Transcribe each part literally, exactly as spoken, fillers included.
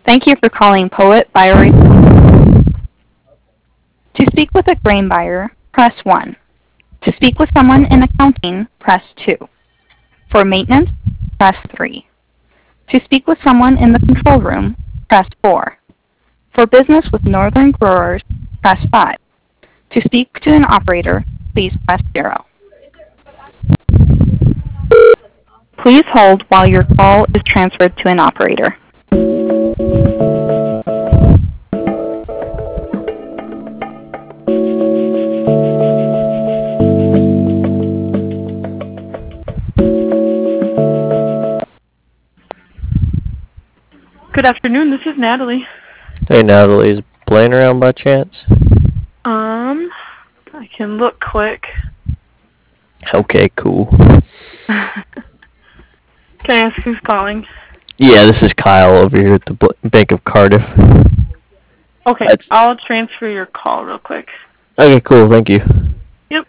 Thank you for calling Poet Buyer. To speak with a grain buyer, press one. To speak with someone in accounting, press two. For maintenance, press three. To speak with someone in the control room, press four. For business with Northern Growers, press five. To speak to an operator, please press zero. Please hold while your call is transferred to an operator. Good afternoon, this is Natalie. Hey Natalie, is Blaine around by chance? Um, I can look quick. Okay, cool. Can I ask who's calling? Yeah, this is Kyle over here at the B- Bank of Cardiff. Okay, That's... I'll transfer your call real quick. Okay, cool, thank you. Yep.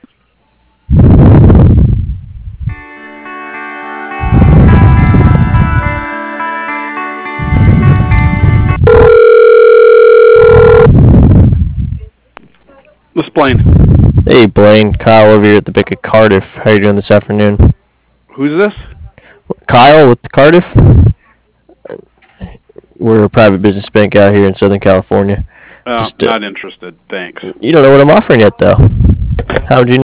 This is Blaine. Hey Blaine, Kyle over here at the Bank of Cardiff. How you doing this afternoon? Who's this? Kyle with Cardiff. We're a private business bank out here in Southern California. Uh, Just, uh, not interested, thanks. You don't know what I'm offering yet, though. How would you